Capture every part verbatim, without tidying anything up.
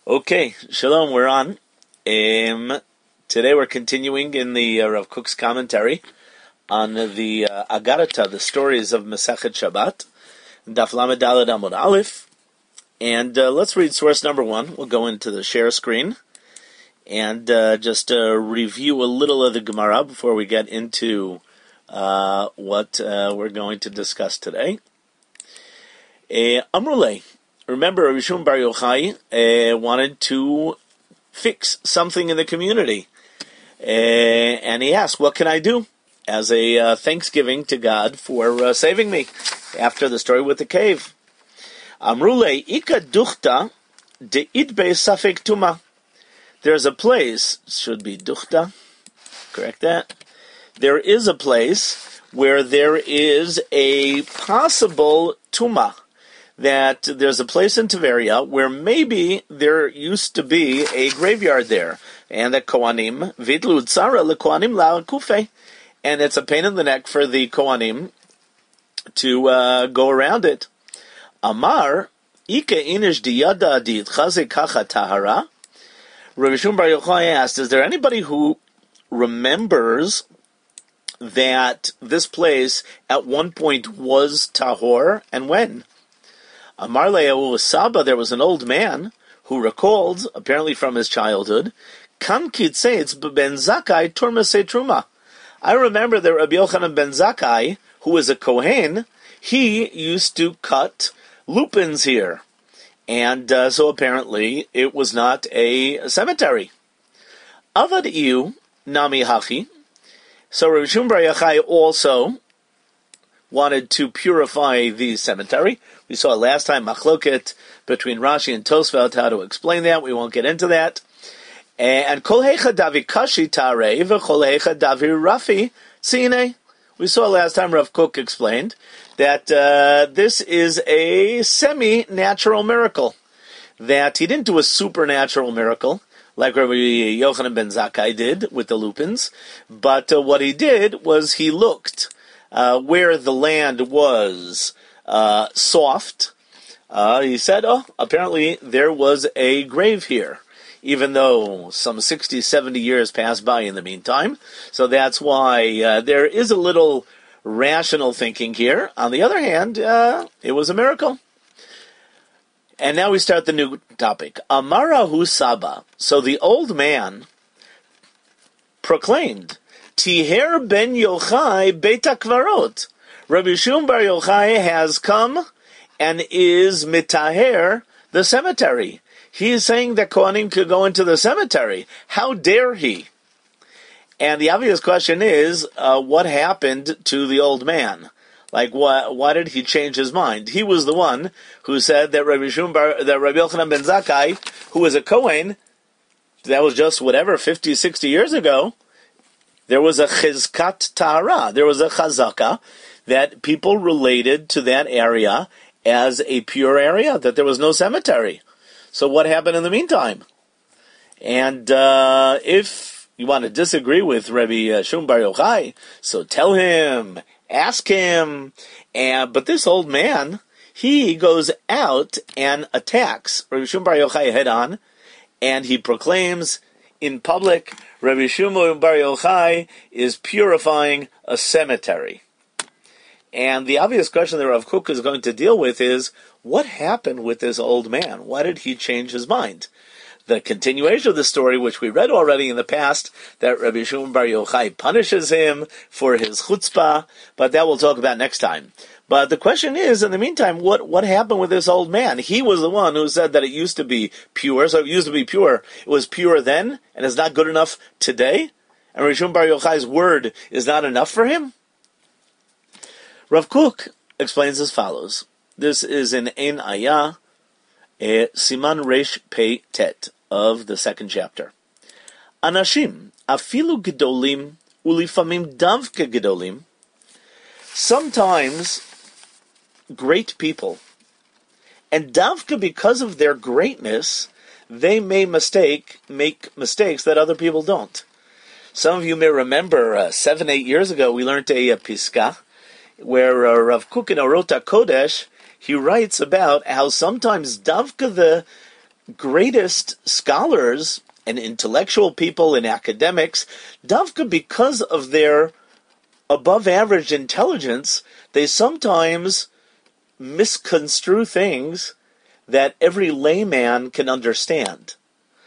Okay, Shalom, we're on. Um, today we're continuing in the uh, Rav Kook's commentary on the uh, Agarata, the stories of Masechet Shabbat, Daf Lamed Daled Amud Aleph. And uh, let's read source number one. We'll go into the share screen and uh, just uh, review a little of the Gemara before we get into uh, what uh, we're going to discuss today. Uh, Amruleh. Remember, Rabbi Shimon Bar Yochai uh, wanted to fix something in the community. Uh, and he asked, what can I do as a uh, thanksgiving to God for uh, saving me after the story with the cave? Amrule, Ika duchta de idbe safek tuma. There's a place, should be duchta, correct that? There is a place where there is a possible tuma. That there's a place in Tiberia where maybe there used to be a graveyard there, and the Kohanim vidlu tzara leKohanim la kufe, and it's a pain in the neck for the Kohanim to uh, go around it. Amar ike inish diyada diitchaze kacha tahara. Rabbi Shimon Bar Yochai asked, is there anybody who remembers that this place at one point was tahor, and when? Amar le'ehu Saba, there was an old man who recalled, apparently from his childhood, Kam kitzeitz ben Zakkai turmasei truma. I remember that Rabbi Yochanan ben Zakkai, who was a Kohen, he used to cut lupins here. And uh, so apparently it was not a cemetery. Avad iu nami hachi. So Rabbi Shimon Bar Yochai also wanted to purify the cemetery. We saw last time machloket between Rashi and Tosfot how to explain that. We won't get into that. And kol heicha davi kashi tarei v'kol heicha davi rafi tzine. We saw last time Rav Kook explained that uh, this is a semi-natural miracle. That he didn't do a supernatural miracle like Rabbi Yochanan ben Zakkai did with the lupins, but uh, what he did was he looked Uh, where the land was uh, soft, uh, he said, oh, apparently there was a grave here, even though some sixty, seventy years passed by in the meantime. So that's why uh, there is a little rational thinking here. On the other hand, uh, it was a miracle. And now we start the new topic. Amarahu Saba. So the old man proclaimed, Tiher ben Yochai beit hakvarot. Rabbi Shimon Bar Yochai has come and is mitaher the cemetery. He is saying that Kohanim could go into the cemetery. How dare he? And the obvious question is, uh, what happened to the old man? Like, why, why did he change his mind? He was the one who said that Rabbi Shimon Bar, that Rabbi Yochanan ben Zakkai, who was a Kohen, that was just whatever, fifty, sixty years ago, there was a chizkat tahara, there was a chazaka that people related to that area as a pure area, that there was no cemetery. So what happened in the meantime? And uh, if you want to disagree with Rabbi Shimon Bar Yochai, so tell him, ask him. And but this old man, he goes out and attacks Rabbi Shimon Bar Yochai head on, and he proclaims in public, Rabbi Shimon Bar Yochai is purifying a cemetery. And the obvious question that Rav Kook is going to deal with is, what happened with this old man? Why did he change his mind? The continuation of the story, which we read already in the past, that Rabbi Shimon Bar Yochai punishes him for his chutzpah, but that we'll talk about next time. But the question is, in the meantime, what, what happened with this old man? He was the one who said that it used to be pure, so it used to be pure. It was pure then, and it's not good enough today? And Rabbi Shimon Bar Yochai's word is not enough for him? Rav Kook explains as follows. This is in Ein Ayah, Siman Resh Pei Tet of the second chapter. Anashim, afilu gedolim, ulifamim davke gedolim. Sometimes great people, and davka, because of their greatness, they may mistake make mistakes that other people don't. Some of you may remember uh, seven, eight years ago we learned a, a piska where uh, Rav Kook in Orot HaKodesh, he writes about how sometimes davka the greatest scholars and intellectual people and academics, Davka, because of their above-average intelligence, they sometimes misconstrue things that every layman can understand.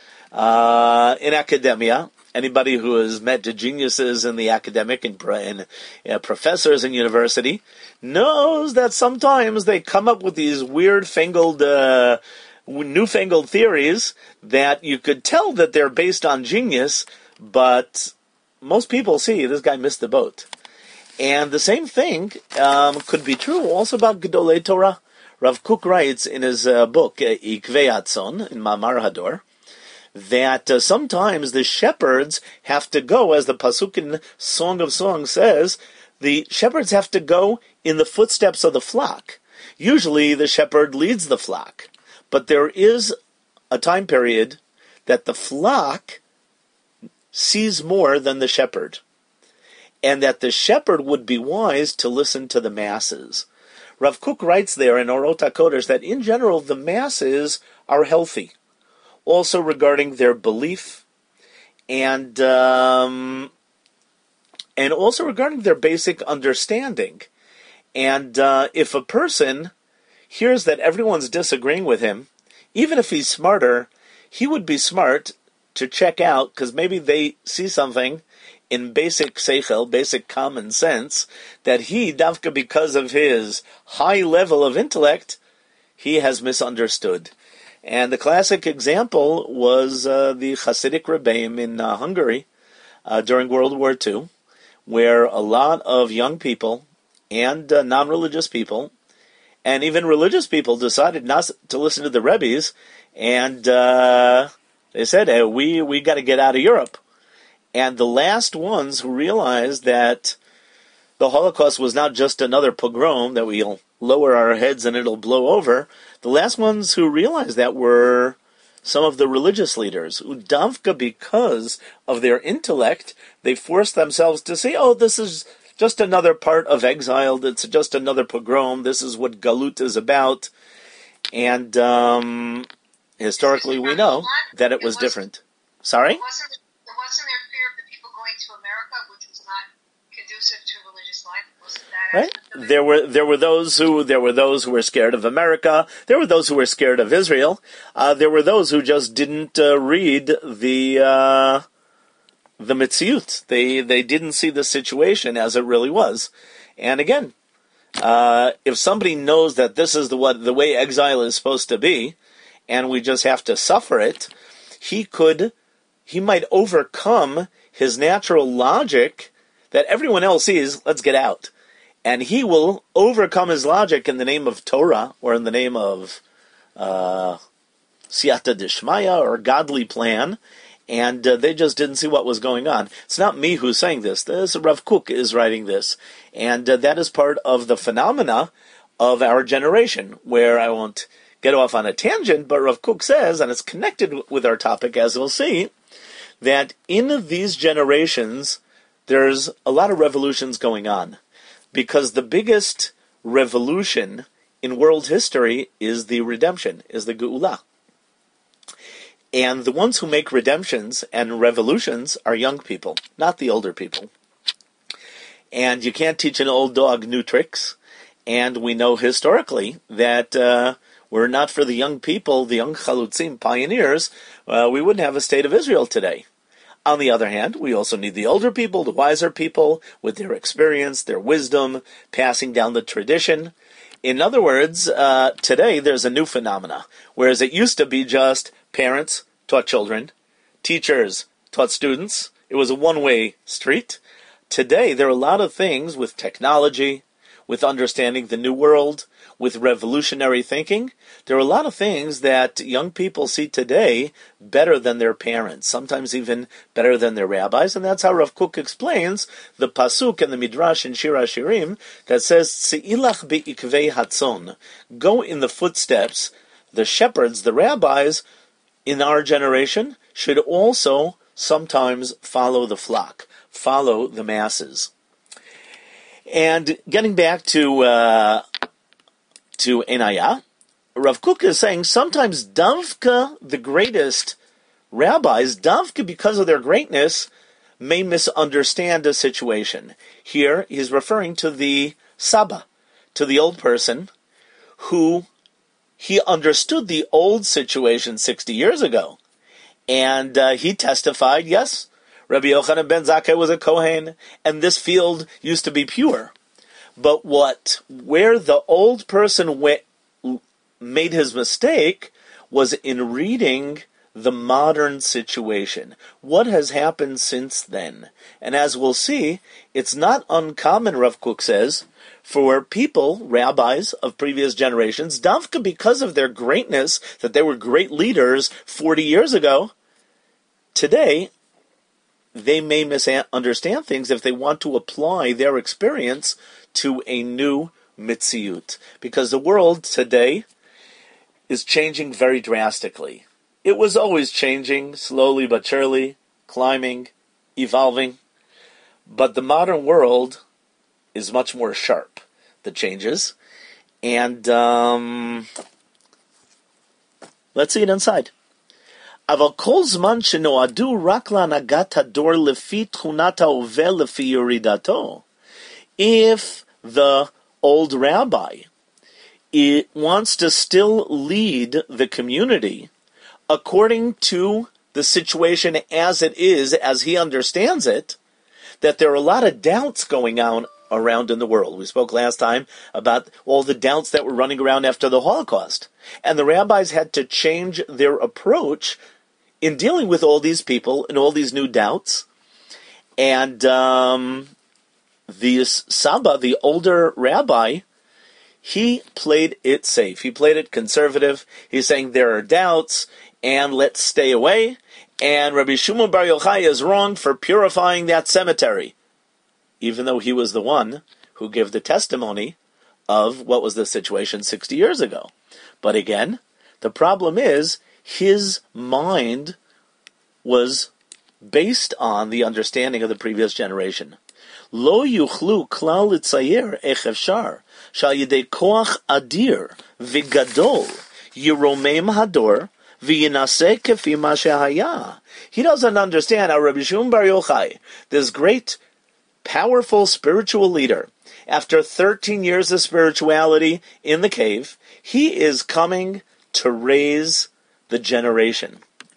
Uh, in academia, anybody who has met the geniuses in the academic and, and uh, professors in university knows that sometimes they come up with these weird-fangled, uh, newfangled theories that you could tell that they're based on genius, but most people see this guy missed the boat. And the same thing um, could be true also about Gedolei Torah. Rav Kook writes in his uh, book, Ikvei Atzon, in Ma'amar Hador, that uh, sometimes the shepherds have to go, as the Pasuk in Song of Songs says, the shepherds have to go in the footsteps of the flock. Usually the shepherd leads the flock, but there is a time period that the flock sees more than the shepherd, and that the shepherd would be wise to listen to the masses. Rav Kook writes there in Orot HaKodesh that in general the masses are healthy, also regarding their belief, and um, and also regarding their basic understanding. And uh, if a person hears that everyone's disagreeing with him, even if he's smarter, he would be smart to check out, because maybe they see something in basic seichel, basic common sense, that he, Davka, because of his high level of intellect, he has misunderstood. And the classic example was uh, the Hasidic Rebbeim in uh, Hungary uh, during World War Two, where a lot of young people and uh, non-religious people, and even religious people, decided not to listen to the Rebbes, and uh, they said, hey, we, we got to get out of Europe. And the last ones who realized that the Holocaust was not just another pogrom that we'll lower our heads and it'll blow over, the last ones who realized that were some of the religious leaders, who, Davka, because of their intellect, they forced themselves to say, oh, this is just another part of exile, it's just another pogrom, this is what Galut is about. And um, historically we know that it was different. Sorry? It wasn't, it wasn't their fear of the people going to America, which was not conducive to religious life. Wasn't that right? There were there were those who there were those who were scared of America. There were those who were scared of Israel. Uh, there were those who just didn't uh, read the uh, the Metziut. They they didn't see the situation as it really was. And again, uh, if somebody knows that this is the what the way exile is supposed to be, and we just have to suffer it, he could. He might overcome his natural logic that everyone else sees, let's get out. And he will overcome his logic in the name of Torah, or in the name of uh, Siyata Dishmaya, or godly plan, and uh, they just didn't see what was going on. It's not me who's saying this. This Rav Kook is writing this. And uh, that is part of the phenomena of our generation, where I won't get off on a tangent, but Rav Kook says, and it's connected with our topic, as we'll see, that in these generations, there's a lot of revolutions going on. Because the biggest revolution in world history is the redemption, is the Geula. And the ones who make redemptions and revolutions are young people, not the older people. And you can't teach an old dog new tricks. And we know historically that uh, were it not for the young people, the young chalutzim, pioneers, uh, we wouldn't have a state of Israel today. On the other hand, we also need the older people, the wiser people, with their experience, their wisdom, passing down the tradition. In other words, uh, today there's a new phenomena, whereas it used to be just parents taught children, teachers taught students. It was a one-way street. Today there are a lot of things with technology, with understanding the new world, with revolutionary thinking. There are a lot of things that young people see today better than their parents, sometimes even better than their rabbis, and that's how Rav Kook explains the pasuk in the Midrash in Shir HaShirim that says, Tzi'ilach bi'ikvei hatzon, go in the footsteps. The shepherds, the rabbis, in our generation, should also sometimes follow the flock, follow the masses. And getting back to uh, to Enaya, Rav Kook is saying sometimes Davka, the greatest rabbis, Davka, because of their greatness, may misunderstand a situation. Here, he's referring to the Saba, to the old person, who he understood the old situation sixty years ago. And uh, he testified, yes, Rabbi Yochanan ben Zakkai was a Kohen, and this field used to be pure. But what, where the old person went, made his mistake was in reading the modern situation. What has happened since then? And as we'll see, it's not uncommon, Rav Kook says, for people, rabbis of previous generations, Davka, because of their greatness, that they were great leaders forty years ago, today, they may misunderstand things if they want to apply their experience to a new mitziyut. Because the world today is changing very drastically. It was always changing, slowly but surely, climbing, evolving. But the modern world is much more sharp, the changes. And um, let's see it inside. אבל כל זמן שנועדו רק להנהגת הדור לפי תכונת ההווה לפי ירידתו. If the old rabbi it wants to still lead the community according to the situation as it is, as he understands it, that there are a lot of doubts going on around in the world. We spoke last time about all the doubts that were running around after the Holocaust. And the rabbis had to change their approach in dealing with all these people and all these new doubts. And um, the Saba, the older rabbi, he played it safe. He played it conservative. He's saying there are doubts, and let's stay away. And Rabbi Shimon Bar Yochai is wrong for purifying that cemetery, even though he was the one who gave the testimony of what was the situation sixty years ago. But again, the problem is, his mind was based on the understanding of the previous generation. Lo yuchlu klal litzayer ech efshar shal yedei koach adir v'gadol yiromem hador v'yinaseh kefi ma shehaya. He doesn't understand how Rabbi Shimon Bar Yochai, this great, powerful spiritual leader, after thirteen years of spirituality in the cave, he is coming to raise the generation.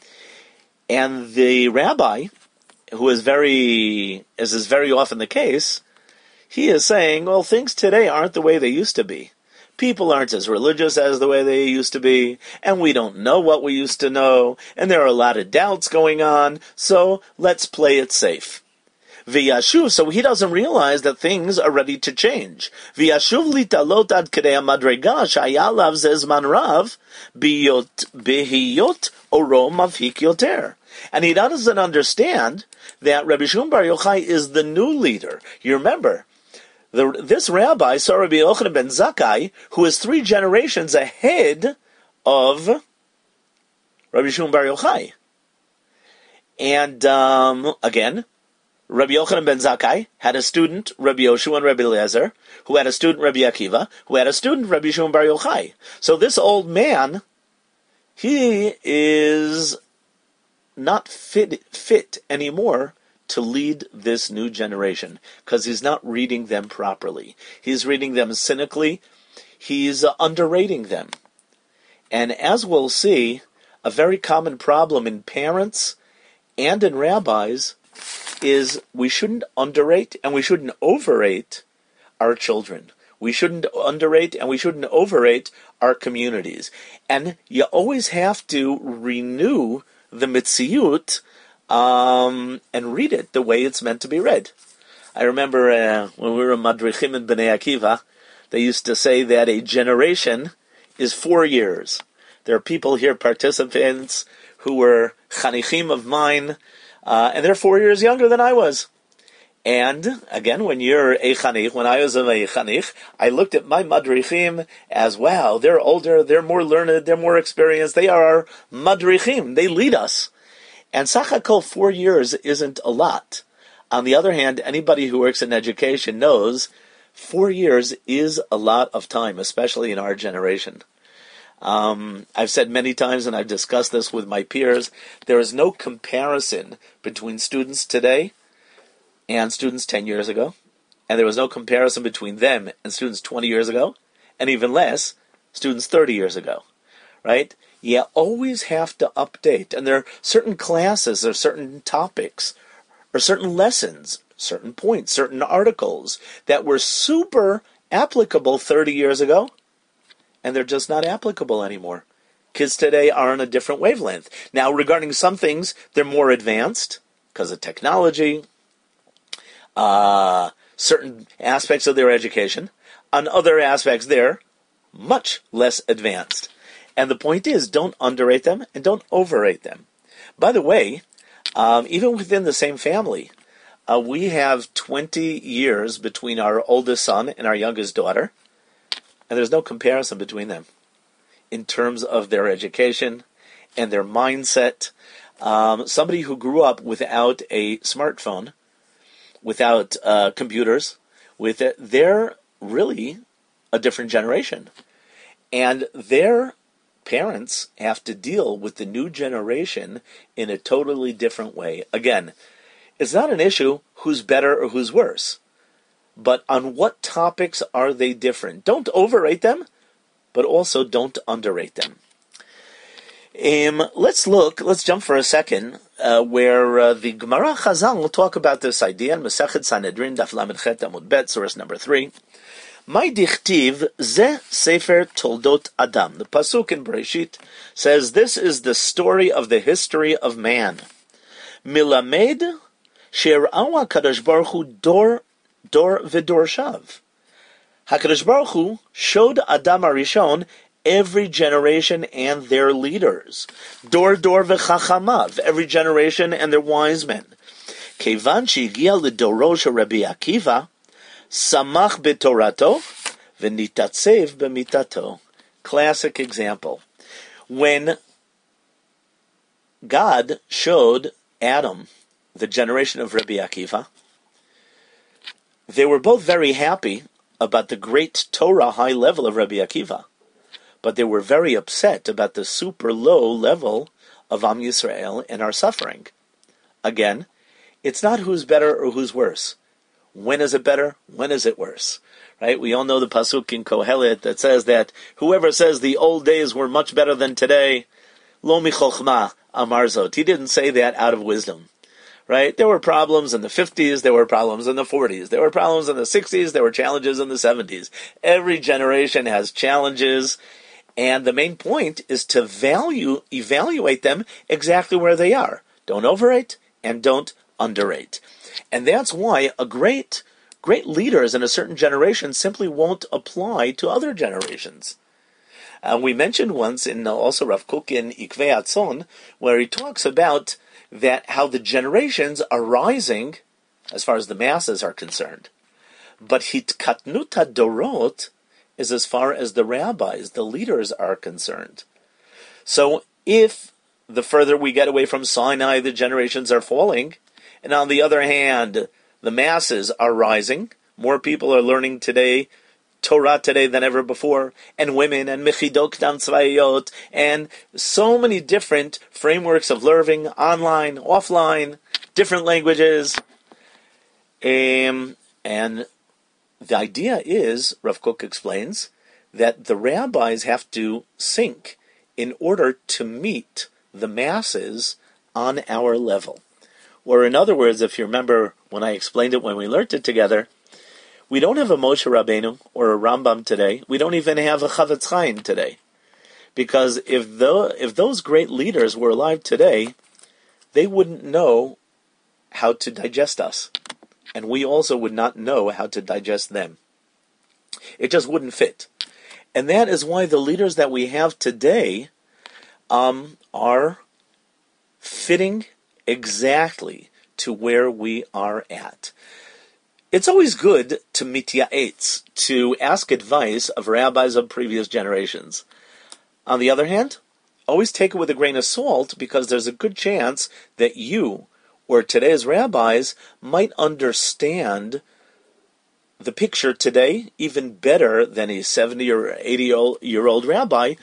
And the rabbi, who is very, as is very often the case, he is saying, well, things today aren't the way they used to be. People aren't as religious as the way they used to be, and we don't know what we used to know, and there are a lot of doubts going on, so let's play it safe. V'yashuv, so he doesn't realize that things are ready to change. V'yashuv litalot ad kedei madrega shaya lav zezman rav biyot behiyot oro mavhik yoter. And he doesn't understand that Rabbi Shimon Bar Yochai is the new leader. You remember, the, this rabbi saw Rabbi Yochanan ben Zakkai, who is three generations ahead of Rabbi Shimon Bar Yochai. And um, again, Rabbi Yochanan ben Zakkai had a student, Rabbi Yoshua and Rabbi Eliezer, who had a student, Rabbi Akiva, who had a student, Rabbi Shimon Bar Yochai. So this old man, he is not fit, fit anymore to lead this new generation, because he's not reading them properly. He's reading them cynically. He's uh, underrating them. And as we'll see, a very common problem in parents and in rabbis is we shouldn't underrate and we shouldn't overrate our children. We shouldn't underrate and we shouldn't overrate our communities. And you always have to renew the mitziyut um, and read it the way it's meant to be read. I remember uh, when we were madrichim in Bnei Akiva, they used to say that a generation is four years. There are people here, participants, who were chanichim of mine, Uh, and they're four years younger than I was. And, again, when you're a chanich, when I was a chanich, I looked at my madrichim as, wow, they're older, they're more learned, they're more experienced, they are our madrichim, they lead us. And sachakol, four years isn't a lot. On the other hand, anybody who works in education knows four years is a lot of time, especially in our generation. Um, I've said many times, and I've discussed this with my peers, there is no comparison between students today and students ten years ago, and there was no comparison between them and students twenty years ago, and even less, students thirty years ago, right? You always have to update, and there are certain classes, or certain topics, or certain lessons, certain points, certain articles that were super applicable thirty years ago, and they're just not applicable anymore. Kids today are on a different wavelength. Now, regarding some things, they're more advanced because of technology, uh, certain aspects of their education. On other aspects, they're much less advanced. And the point is, don't underrate them and don't overrate them. By the way, um, even within the same family, uh, we have twenty years between our oldest son and our youngest daughter, and there's no comparison between them in terms of their education and their mindset. Um, somebody who grew up without a smartphone, without uh, computers, with it, they're really a different generation. And their parents have to deal with the new generation in a totally different way. Again, it's not an issue who's better or who's worse, but on what topics are they different? Don't overrate them, but also don't underrate them. Um, let's look, let's jump for a second, uh, where uh, the Gemara Chazal will talk about this idea in Masechet Sanhedrin, Daf Lamed Chet Amud Bet, source number three. My dichtiv ze sefer toldot Adam. The pasuk in Bereshit says this is the story of the history of man. Milamed she'ra'u HaKadosh Baruch Hu dor dor v'dor shav. HaKadosh Baruch Hu showed Adam HaRishon every generation and their leaders. Dor dor v'chachamav, every generation and their wise men. Kevan she'higia l'doro shel Rabbi Akiva, samach b'torato v'nitatzev b'mitato. Classic example. When God showed Adam the generation of Rabbi Akiva, they were both very happy about the great Torah high level of Rabbi Akiva, but they were very upset about the super low level of Am Yisrael and our suffering. Again, it's not who's better or who's worse. When is it better? When is it worse? Right? We all know the pasuk in Kohelet that says that whoever says the old days were much better than today, lo michochma amar zot. He didn't say that out of wisdom. Right? There were problems in the fifties, there were problems in the forties, there were problems in the sixties, there were challenges in the seventies. Every generation has challenges, and the main point is to value, evaluate them exactly where they are. Don't overrate and don't underrate. And that's why a great, great leaders in a certain generation simply won't apply to other generations. Uh, we mentioned once in uh, also Rav Kook in Ikvei Atzon, where he talks about that how the generations are rising as far as the masses are concerned. But hitkatnuta dorot is as far as the rabbis, the leaders, are concerned. So if the further we get away from Sinai, the generations are falling, and on the other hand, the masses are rising, more people are learning today, Torah today than ever before, and women, and Mechidot K'tam Tzvayot, and so many different frameworks of learning, online, offline, different languages. Um, and the idea is, Rav Kook explains, that the rabbis have to sync in order to meet the masses on our level. Or in other words, if you remember when I explained it when we learned it together, we don't have a Moshe Rabbeinu or a Rambam today. We don't even have a Chavetz Chaim today. Because if, the, if those great leaders were alive today, they wouldn't know how to digest us. And we also would not know how to digest them. It just wouldn't fit. And that is why the leaders that we have today um, are fitting exactly to where we are at. It's always good to mityaetz, to ask advice of rabbis of previous generations. On the other hand, always take it with a grain of salt, because there's a good chance that you or today's rabbis might understand the picture today even better than a seventy or eighty year old rabbi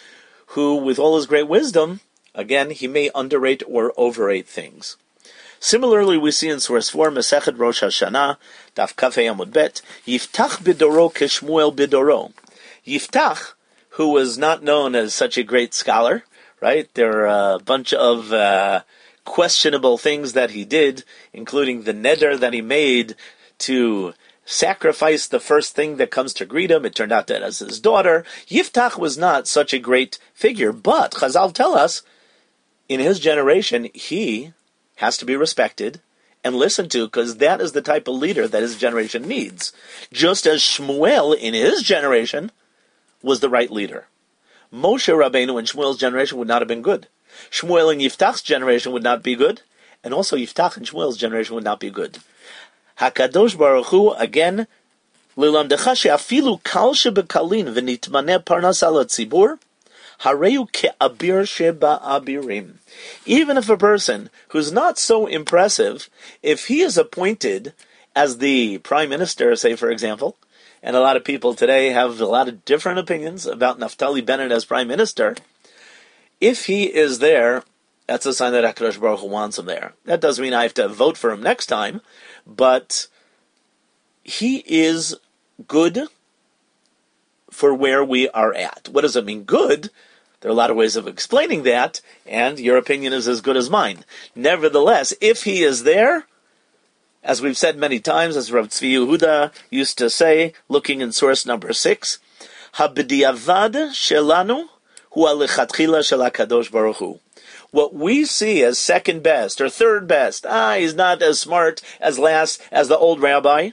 who, with all his great wisdom, again, he may underrate or overrate things. Similarly, we see in source four, Masechet Rosh Hashanah, Daf Kafei Amud Bet, Yiftach bidoro keshmuel bidoro. Yiftach, who was not known as such a great scholar, right? There are a bunch of uh, questionable things that he did, including the neder that he made to sacrifice the first thing that comes to greet him. It turned out that as his daughter. Yiftach was not such a great figure, but Chazal tell us, in his generation, he has to be respected and listened to, because that is the type of leader that his generation needs. Just as Shmuel, in his generation, was the right leader. Moshe Rabbeinu in Shmuel's generation would not have been good. Shmuel in Yiftach's generation would not be good, and also Yiftach in Shmuel's generation would not be good. HaKadosh Baruch Hu, again, Lilamdecha she'afilu kal shebekalin v'nitmaneh parnas al hatzibur, hareu ke'abir sheba'abirim. Even if a person who's not so impressive, if he is appointed as the prime minister, say for example, and a lot of people today have a lot of different opinions about Naftali Bennett as prime minister, if he is there, that's a sign that HaKadosh Baruch Hu wants him there. That doesn't mean I have to vote for him next time, but he is good for where we are at. What does it mean, good? There are a lot of ways of explaining that, and your opinion is as good as mine. Nevertheless, if he is there, as we've said many times, as Rav Tzvi Yehuda used to say, looking in source number six, Hab'diavad shelanu hu alechatchila shel HaKadosh Baruch Hu. What we see as second best or third best, ah, he's not as smart as last as the old rabbi,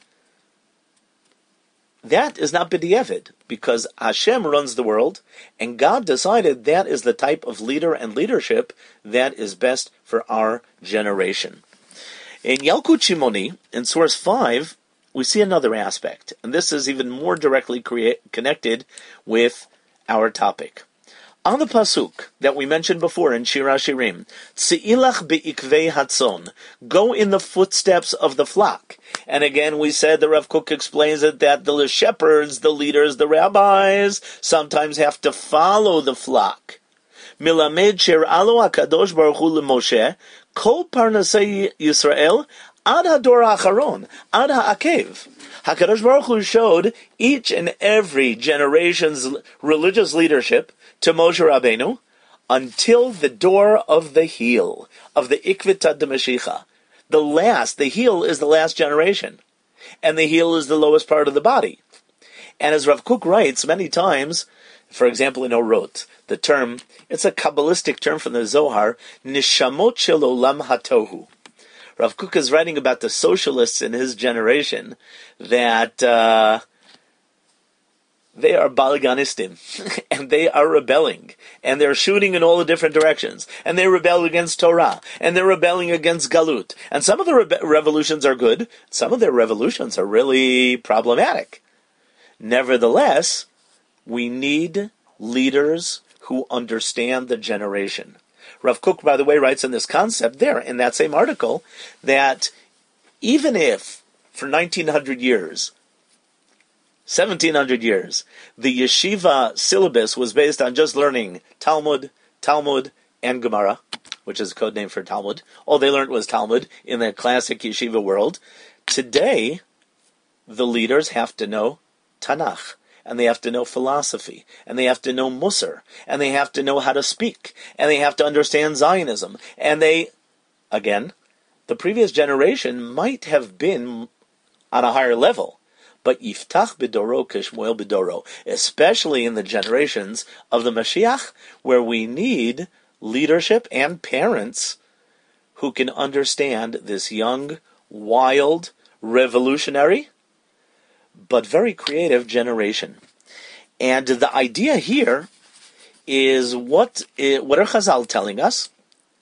that is not b'diavad, because Hashem runs the world, and God decided that is the type of leader and leadership that is best for our generation. In Yalkut Shimoni, in source five, we see another aspect, and this is even more directly create, connected with our topic. On the pasuk that we mentioned before in Shir HaShirim, Tzi'ilach be'ikvei hatzon, go in the footsteps of the flock. And again, we said, the Rav Kook explains it, that the shepherds, the leaders, the rabbis, sometimes have to follow the flock. Milamed sher alo HaKadosh Baruch Hu leMoshe, kol parnasei Yisrael, ad hador ha'acharon, ad ha'akev. HaKadosh Baruch Hu showed each and every generation's religious leadership to Moshe Rabbeinu until the door of the heel, of the Ikvitad Mashiach. The last, the heel is the last generation, and the heel is the lowest part of the body. And as Rav Kook writes many times, for example in Orot, the term, it's a Kabbalistic term from the Zohar, Nishamot shel olam hatohu. Rav Kook is writing about the socialists in his generation, that uh, they are Balaganistim, and they are rebelling, and they're shooting in all the different directions, and they rebel against Torah, and they're rebelling against Galut. And some of the rebe- revolutions are good, some of their revolutions are really problematic. Nevertheless, we need leaders who understand the generation. Rav Kook, by the way, writes in this concept there, in that same article, that even if, for nineteen hundred years, seventeen hundred years, the yeshiva syllabus was based on just learning Talmud, Talmud, and Gemara, which is a code name for Talmud. All they learned was Talmud in the classic yeshiva world. Today, the leaders have to know Tanakh, and they have to know philosophy, and they have to know Musar, and they have to know how to speak, and they have to understand Zionism. And they, again, the previous generation might have been on a higher level, but Yiftach bidoro keshmuel bidoro, especially in the generations of the Mashiach, where we need leadership and parents who can understand this young, wild, revolutionary, but very creative generation. And the idea here is, what, what are Chazal telling us?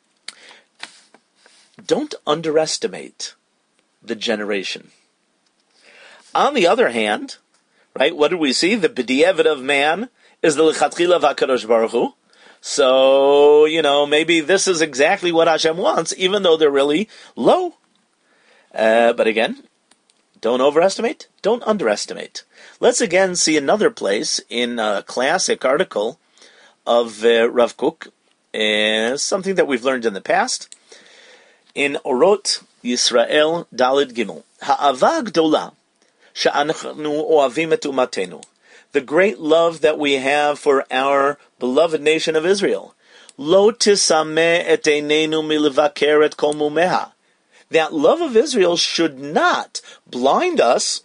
Don't underestimate the generation. On the other hand, right, what do we see? The b'diavad of man is the lechatchila v'akadosh baruch hu. So, you know, maybe this is exactly what Hashem wants, even though they're really low. Uh, but again, don't overestimate, don't underestimate. Let's again see another place in a classic article of uh, Rav Kook is something that we've learned in the past. In Orot Yisrael Dalid Gimel, Ha'ava Gdola she'anachnu oavim et umatenu, the great love that we have for our beloved nation of Israel. Lo tisameh et einenu milvaker et kol mumeha. That love of Israel should not blind us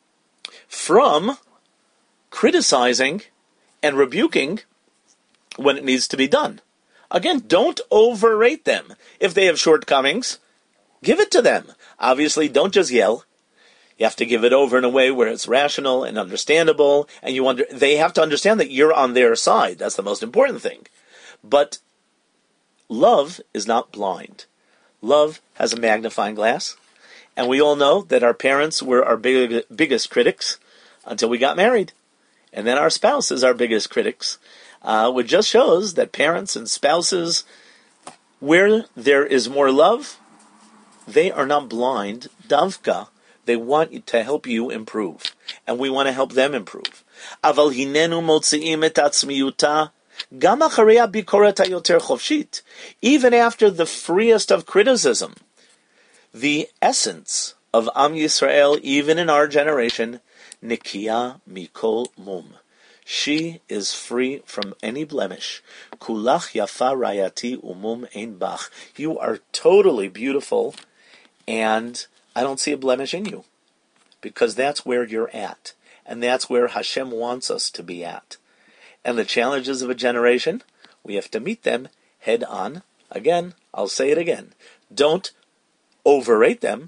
from criticizing and rebuking when it needs to be done. Again, don't overrate them. If they have shortcomings, give it to them. Obviously, don't just yell. You have to give it over in a way where it's rational and understandable, and you under, they have to understand that you're on their side. That's the most important thing. But love is not blind. Love has a magnifying glass, and we all know that our parents were our big, biggest critics until we got married. And then our spouse is our biggest critics, uh, which just shows that parents and spouses, where there is more love, they are not blind. Davka, they want to help you improve, and we want to help them improve. Aval hinenu motziim et atzmiyuta gam acharei habikorat hayoter chofshit. Even after the freest of criticism, the essence of Am Yisrael, even in our generation, Nikia mikol mum. She is free from any blemish. Kulach yafa rayati umum ein bach. You are totally beautiful, and I don't see a blemish in you. Because that's where you're at. And that's where Hashem wants us to be at. And the challenges of a generation, we have to meet them head on. Again, I'll say it again. Don't overrate them.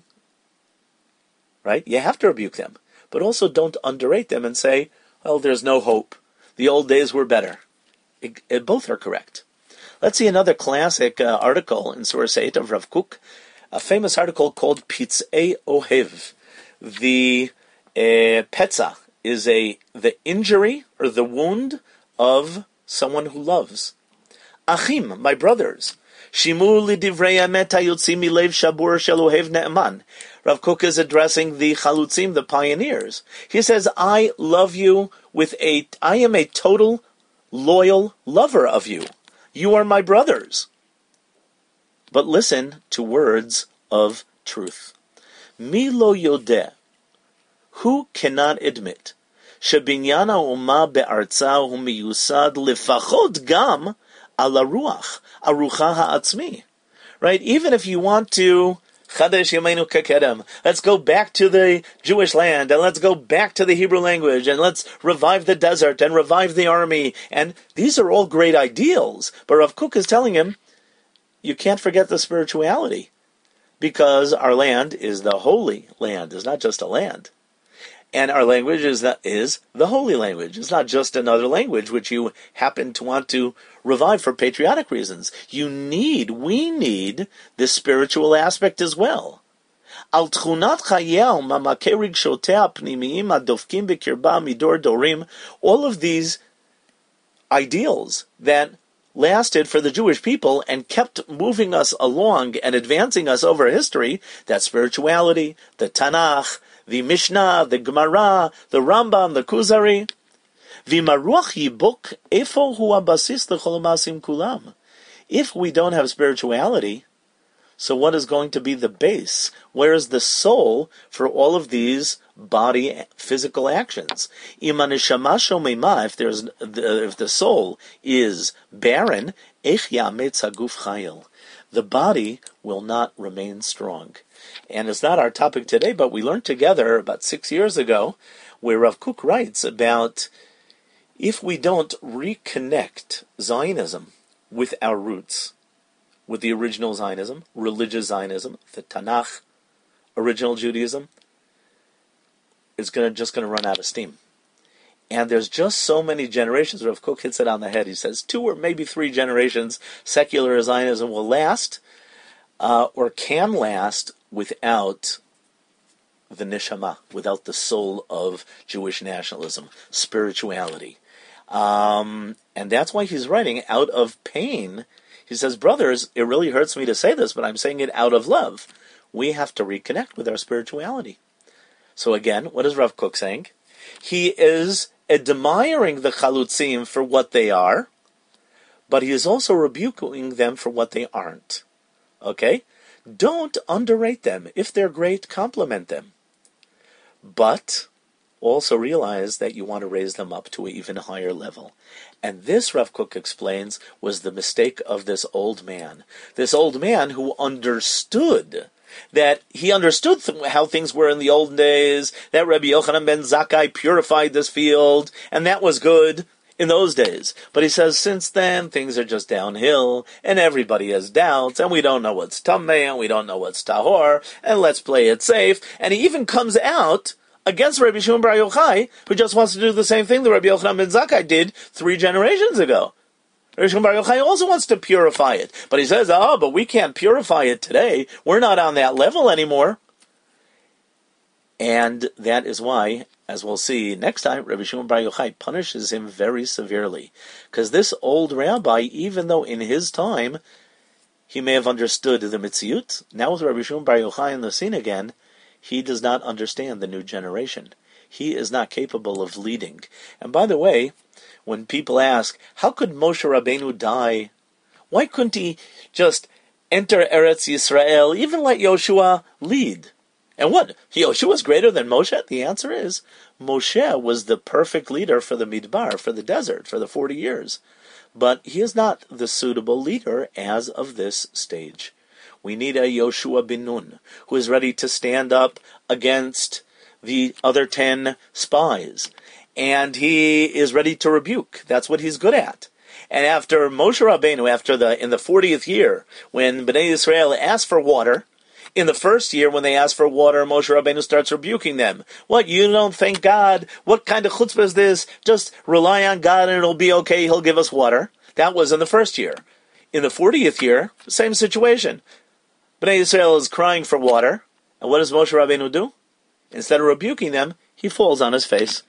Right? You have to rebuke them. But also don't underrate them and say, well, there's no hope. The old days were better. It, it, both are correct. Let's see another classic uh, article in Source eight of Rav Kook, a famous article called Pitzei Ohev. The uh, petza is a the injury or the wound of someone who loves. Achim, my brothers, shimu lidivrei emet hayotzim milev shabur shel ohev ne'eman. Rav Kook is addressing the chalutzim, the pioneers. He says, I love you with a, I am a total loyal lover of you. You are my brothers. But listen to words of truth. Mi lo yodeh, who cannot admit, shebinyana ha'umah be'artza hu miyusad lefachot gam al haruach, arucha ha'atzmi. Right? Even if you want to Chadesh Yameinu Kakedem. Let's go back to the Jewish land, and let's go back to the Hebrew language, and let's revive the desert, and revive the army. And these are all great ideals. But Rav Kook is telling him, you can't forget the spirituality. Because our land is the holy land. It's not just a land. And our language is the, is the holy language. It's not just another language which you happen to want to revive for patriotic reasons. You need, we need this spiritual aspect as well. Al tchunat chayel mamake rigshotea pnimiyim adofkim b'kirba midor dorim. All of these ideals that lasted for the Jewish people and kept moving us along and advancing us over history, that spirituality, the Tanakh, the Mishnah, the Gemara, the Rambam, the Kuzari. If we don't have spirituality, so what is going to be the base? Where is the soul for all of these body physical actions? If there's if the soul is barren, the body will not remain strong. And it's not our topic today, but we learned together about six years ago, where Rav Kook writes about if we don't reconnect Zionism with our roots, with the original Zionism, religious Zionism, the Tanakh, original Judaism, it's gonna just going to run out of steam. And there's just so many generations. Rav Kook hits it on the head. He says two or maybe three generations secular Zionism will last, uh, or can last, without the neshama, without the soul of Jewish nationalism, spirituality. Um, and that's why he's writing out of pain. He says, brothers, it really hurts me to say this, but I'm saying it out of love. We have to reconnect with our spirituality. So again, what is Rav Kook saying? He is admiring the chalutzim for what they are, but he is also rebuking them for what they aren't. Okay? Don't underrate them. If they're great, compliment them. But also realize that you want to raise them up to an even higher level. And this, Rav Kook explains, was the mistake of this old man. This old man who understood that he understood th- how things were in the olden days, that Rabbi Yochanan ben Zakkai purified this field, and that was good in those days. But he says, since then, things are just downhill, and everybody has doubts, and we don't know what's Tameh, and we don't know what's Tahor, and let's play it safe. And he even comes out against Rabbi Shimon Bar Yochai, who just wants to do the same thing that Rabbi Yochanan ben Zakkai did three generations ago. Rabbi Shimon Bar Yochai also wants to purify it. But he says, oh, but we can't purify it today. We're not on that level anymore. And that is why, as we'll see next time, Rabbi Shimon Bar Yochai punishes him very severely. Because this old rabbi, even though in his time he may have understood the Mitziyut, now with Rabbi Shimon Bar Yochai in the scene again, he does not understand the new generation. He is not capable of leading. And by the way, when people ask, how could Moshe Rabbeinu die? Why couldn't he just enter Eretz Yisrael, even let Yoshua lead? And what? Yoshua is greater than Moshe? The answer is, Moshe was the perfect leader for the Midbar, for the desert, for the forty years. But he is not the suitable leader as of this stage. We need a Yoshua bin Nun, who is ready to stand up against the other ten spies. And he is ready to rebuke. That's what he's good at. And after Moshe Rabbeinu, after the in the fortieth year, when Bnei Yisrael asked for water, in the first year when they asked for water, Moshe Rabbeinu starts rebuking them. What, you don't thank God? What kind of chutzpah is this? Just rely on God and it'll be okay, he'll give us water. That was in the first year. In the fortieth year, same situation. Bnei Yisrael is crying for water. And what does Moshe Rabbeinu do? Instead of rebuking them, he falls on his face.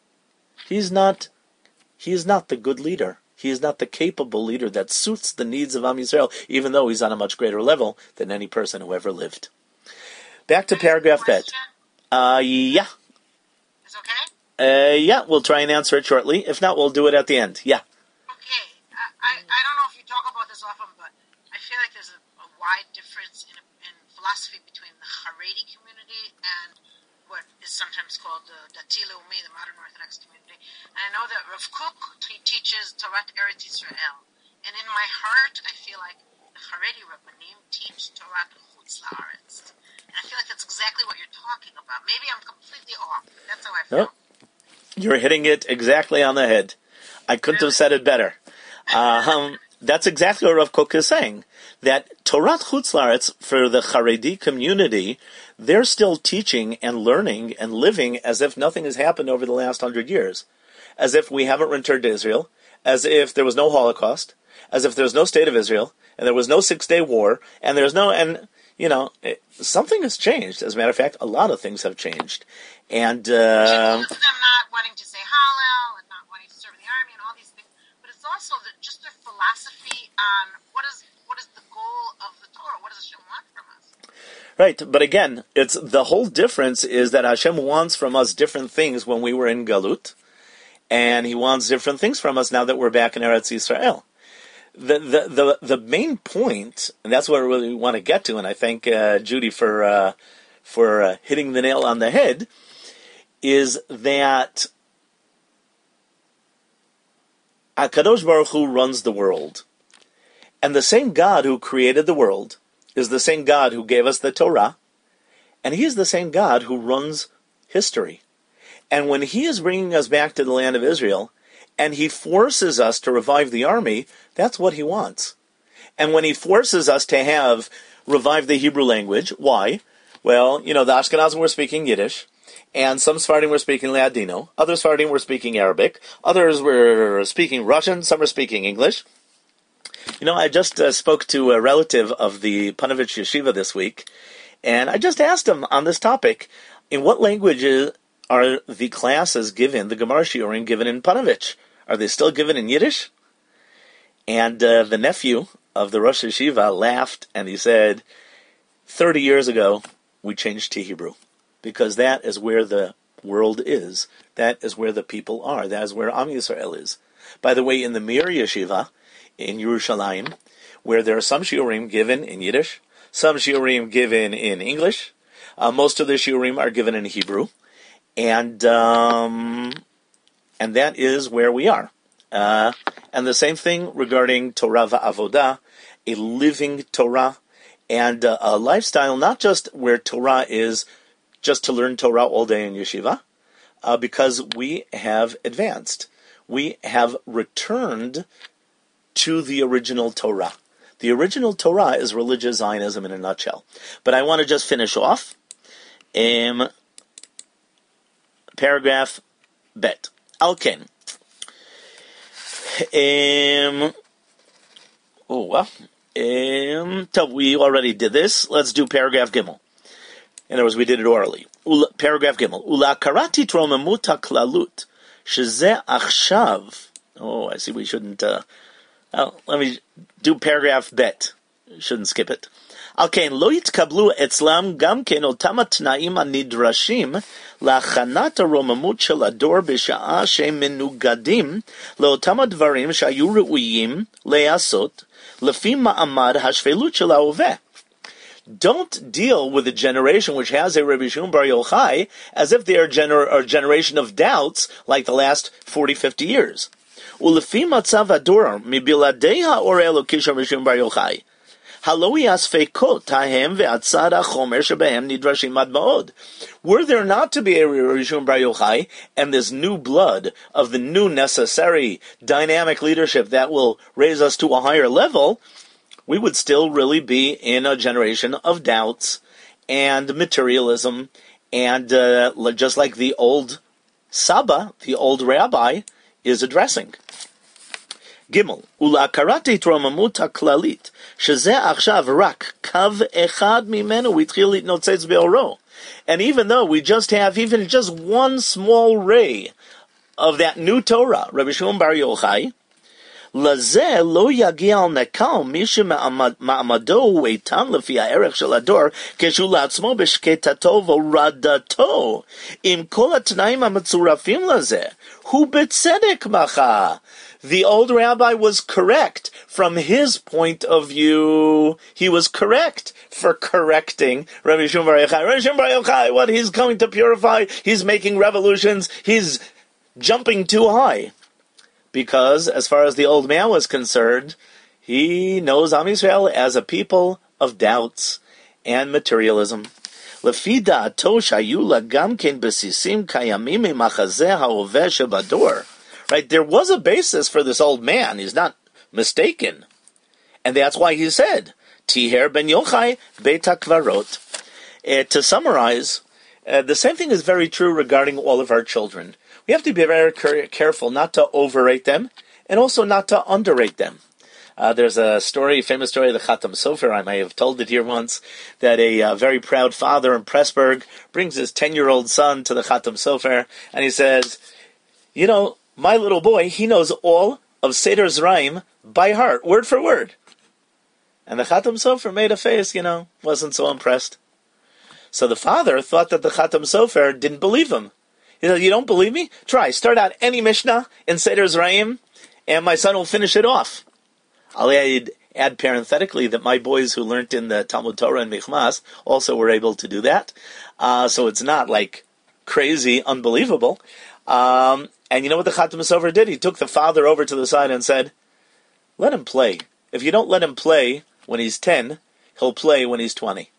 He's not, he is not the good leader. He is not the capable leader that suits the needs of Am Yisrael, even though he's on a much greater level than any person who ever lived. Back to paragraph Bet. Uh, yeah. Is okay? Uh, yeah, we'll try and answer it shortly. If not, we'll do it at the end. Yeah. Okay. I, I, I don't know if you talk about this often, but I feel like there's a, a wide difference in, in philosophy between the Haredi community and what is sometimes called the Dati Leumi, the modern Orthodox community. And I know that Rav Kook he teaches Torat Eretz Yisrael. And in my heart, I feel like the Haredi Rabbanim teach Torat Chutz La'aretz. And I feel like that's exactly what you're talking about. Maybe I'm completely off. That's how I feel. Nope. You're hitting it exactly on the head. I couldn't really? have said it better. Um, that's exactly what Rav Kook is saying. That Torat Chutz La'aretz, for the Haredi community, they're still teaching and learning and living as if nothing has happened over the last hundred years. As if we haven't returned to Israel. As if there was no Holocaust. As if there was no state of Israel. And there was no Six-Day War. And there's no... and you know, it, something has changed. As a matter of fact, a lot of things have changed. And... Uh, it's them not wanting to say Hallel and not wanting to serve in the army and all these things. But it's also the, just their philosophy on what is what is the goal of the Torah. What does Hashem want from us? Right, but again, it's the whole difference is that Hashem wants from us different things when we were in Galut, and He wants different things from us now that we're back in Eretz Yisrael. The the the, the main point, and that's what we really want to get to, and I thank uh, Judy for uh, for uh, hitting the nail on the head, is that HaKadosh Baruch Hu runs the world, and the same God who created the world is the same God who gave us the Torah, and He is the same God who runs history. And when He is bringing us back to the land of Israel, and He forces us to revive the army, that's what He wants. And when He forces us to have revived the Hebrew language, why? Well, you know, the Ashkenazim were speaking Yiddish, and some Sephardim were speaking Ladino, other Sephardim were speaking Arabic, others were speaking Russian, some were speaking English. You know, I just uh, spoke to a relative of the Panovich Yeshiva this week, and I just asked him on this topic, in what languages are the classes given, the Gemara Shiurim given in Panovich? Are they still given in Yiddish? And uh, the nephew of the Rosh Yeshiva laughed, and he said, thirty years ago, we changed to Hebrew, because that is where the world is. That is where the people are. That is where Am Yisrael is. By the way, in the Mir Yeshiva, in Yerushalayim, where there are some shiurim given in Yiddish, some shiurim given in English. Uh, most of the shiurim are given in Hebrew, and um, and that is where we are. Uh, and the same thing regarding Torah va'avodah, a living Torah, and uh, a lifestyle not just where Torah is just to learn Torah all day in yeshiva, uh, because we have advanced. We have returned to the original Torah. The original Torah is religious Zionism in a nutshell. But I want to just finish off. Um, paragraph bet. Alken. Um, oh, well. Um, we already did this. Let's do paragraph Gimel. In other words, we did it orally. Ula, paragraph Gimel. Ula karati tromemut haklalut. Sheze achshav. Oh, I see we shouldn't... Uh, well, let me do paragraph bet. Shouldn't skip it. Okay, lo yitkablu etzlam gam ken otam atnaim anidrashim lachanat haromamut shel ador b'sha'a shem menugadim leotam advarim shayu reuyim leasot lefi ma'amad hashvelut shel haoveh. Don't deal with a generation which has a Rabbi Shimon Bar Yochai as if they are gener- a generation of doubts like the last forty, fifty years. Ulefi matzav ador mibiladei ha'oreh elokish Rabbi Shimon Bar Yochai. Haloi asfekot hahem ve'atzad hachomer shebehem nidrashim admaod. Were there not to be a Rabbi Shimon Bar Yochai and this new blood of the new necessary dynamic leadership that will raise us to a higher level, we would still really be in a generation of doubts and materialism, and uh, just like the old Saba, the old rabbi, is addressing. Gimel, ula karate tromamut haklalit, sheze achshav rak kav echad mimenu vitchil litnotzetz beoro. And even though we just have even just one small ray of that new Torah, Rabbi Shimon Bar Yochai, לזה לא יגיע על נקל מי שמעמדו הוא איתן לפי הערך של הדור כשהוא לעצמו בשקטתו והורדתו עם כל התנאים המצורפים לזה הוא בצדק מחה. The old rabbi was correct from his point of view. He was correct for correcting Rabbi Shimon Bar Yochai. Rabbi Shimon Bar Yochai, what he's coming to purify, he's making revolutions, he's jumping too high. Because, as far as the old man was concerned, he knows Am Yisrael as a people of doubts and materialism. Lefi da'ato shayu la gam ken besisim kayamim mimachazeh ha'oveh shebador. Right, there was a basis for this old man. He's not mistaken. And that's why he said, Tiher ben Yochai beit hakvarot. Uh, to summarize, uh, the same thing is very true regarding all of our children. We have to be very careful not to overrate them and also not to underrate them. Uh, there's a story, a famous story of the Khatam Sofer, I may have told it here once, that a uh, very proud father in Pressburg brings his ten-year-old son to the Khatam Sofer, and he says, you know, my little boy, he knows all of Seder Zraim by heart, word for word. And the Khatam Sofer made a face, you know, wasn't so impressed. So the father thought that the Khatam Sofer didn't believe him. He said, you don't believe me? Try, start out any Mishnah in Seder Zraim, and my son will finish it off. I'll add, add parenthetically that my boys who learnt in the Talmud Torah and Michmas also were able to do that. Uh, so it's not like crazy, unbelievable. Um, and you know what the Khatam Sofer did? He took the father over to the side and said, let him play. If you don't let him play when he's ten, he'll play when he's twenty.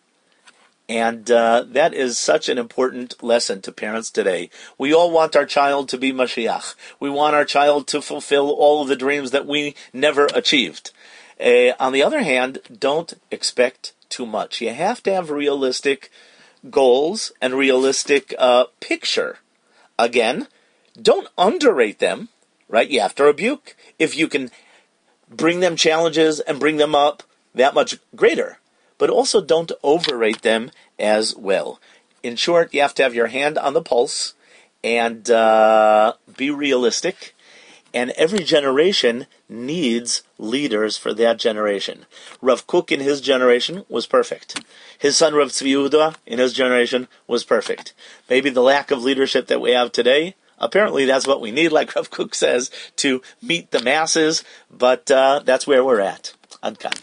And uh, that is such an important lesson to parents today. We all want our child to be Mashiach. We want our child to fulfill all of the dreams that we never achieved. Uh, on the other hand, don't expect too much. You have to have realistic goals and realistic uh, picture. Again, don't underrate them, right? You have to rebuke. If you can bring them challenges and bring them up, that much greater. But also don't overrate them as well. In short, you have to have your hand on the pulse and uh, be realistic. And every generation needs leaders for that generation. Rav Kook in his generation was perfect. His son Rav Tzvi Yehuda in his generation was perfect. Maybe the lack of leadership that we have today apparently that's what we need, like Rav Kook says, to meet the masses, but uh, that's where we're at. Adkan.